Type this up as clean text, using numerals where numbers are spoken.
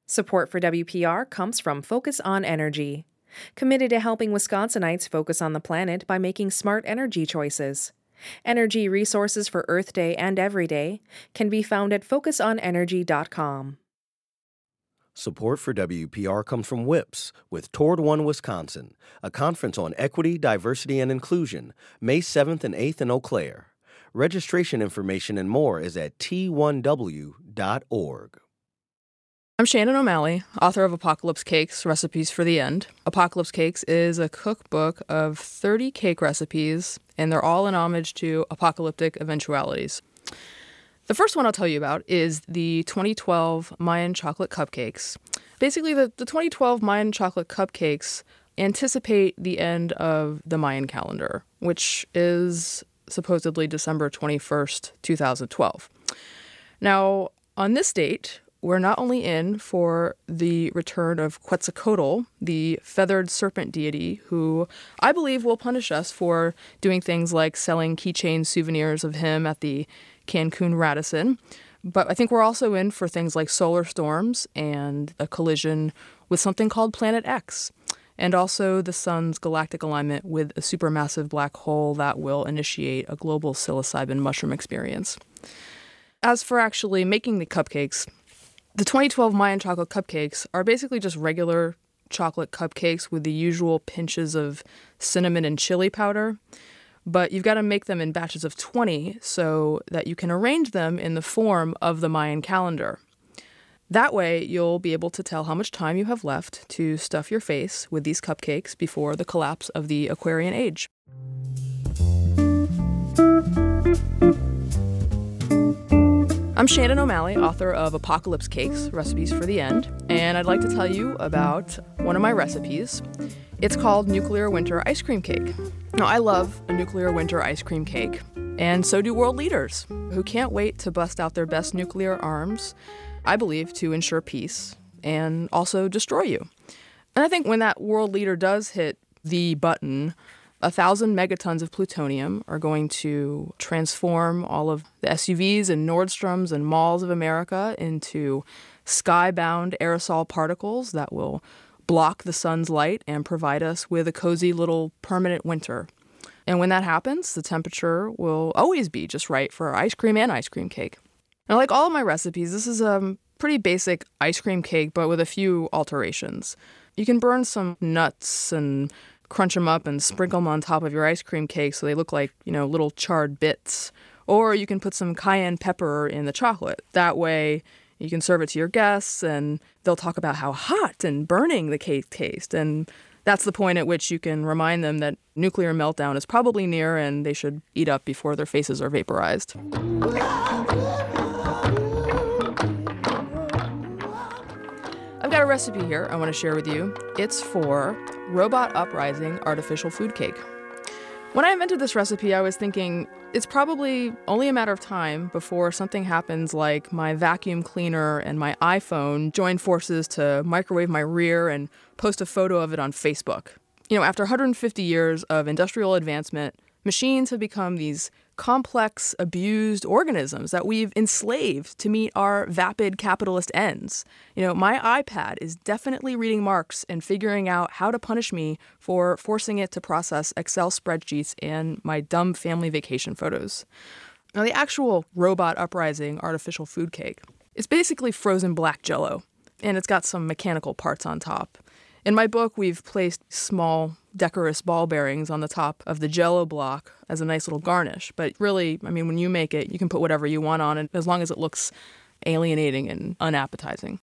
Support for WPR comes from Focus on Energy, committed to helping Wisconsinites focus on the planet by making smart energy choices. Energy resources for Earth Day and Every Day can be found at focusonenergy.com. Support for WPR comes from WIPS with Toward One Wisconsin, a conference on equity, diversity, and inclusion, May 7th and 8th in Eau Claire. Registration information and more is at t1w.org. I'm Shannon O'Malley, author of Apocalypse Cakes, Recipes for the End. Apocalypse Cakes is a cookbook of 30 cake recipes, and they're all in homage to apocalyptic eventualities. The first one I'll tell you about is the 2012 Mayan chocolate cupcakes. Basically, the 2012 Mayan chocolate cupcakes anticipate the end of the Mayan calendar, which is supposedly December 21st, 2012. Now, on this date, we're not only in for the return of Quetzalcoatl, the feathered serpent deity, who I believe will punish us for doing things like selling keychain souvenirs of him at the Cancun Radisson. But I think we're also in for things like solar storms and a collision with something called Planet X, and also the sun's galactic alignment with a supermassive black hole that will initiate a global psilocybin mushroom experience. As for actually making the cupcakes, the 2012 Mayan chocolate cupcakes are basically just regular chocolate cupcakes with the usual pinches of cinnamon and chili powder, but you've got to make them in batches of 20 so that you can arrange them in the form of the Mayan calendar. That way, you'll be able to tell how much time you have left to stuff your face with these cupcakes before the collapse of the Aquarian Age. I'm Shannon O'Malley, author of Apocalypse Cakes, Recipes for the End, and I'd like to tell you about one of my recipes. It's called Nuclear Winter Ice Cream Cake. Now, I love a nuclear winter ice cream cake, and so do world leaders, who can't wait to bust out their best nuclear arms, I believe, to ensure peace and also destroy you. And I think when that world leader does hit the button, 1,000 megatons of plutonium are going to transform all of the SUVs and Nordstroms and malls of America into sky-bound aerosol particles that will block the sun's light and provide us with a cozy little permanent winter. And when that happens, the temperature will always be just right for ice cream and ice cream cake. Now, like all of my recipes, this is a pretty basic ice cream cake, but with a few alterations. You can burn some nuts and crunch them up and sprinkle them on top of your ice cream cake so they look like, little charred bits. Or you can put some cayenne pepper in the chocolate. That way, you can serve it to your guests, and they'll talk about how hot and burning the cake tastes. And that's the point at which you can remind them that nuclear meltdown is probably near and they should eat up before their faces are vaporized. I've got a recipe here I want to share with you. It's for Robot Uprising Artificial Food Cake. When I invented this recipe, I was thinking it's probably only a matter of time before something happens like my vacuum cleaner and my iPhone join forces to microwave my rear and post a photo of it on Facebook. After 150 years of industrial advancement, machines have become these complex, abused organisms that we've enslaved to meet our vapid capitalist ends. My iPad is definitely reading marks and figuring out how to punish me for forcing it to process Excel spreadsheets and my dumb family vacation photos. Now, the actual Robot Uprising artificial food cake is basically frozen black Jell-O, and it's got some mechanical parts on top. In my book, we've placed small, decorous ball bearings on the top of the Jell-O block as a nice little garnish. But really, when you make it, you can put whatever you want on it as long as it looks alienating and unappetizing.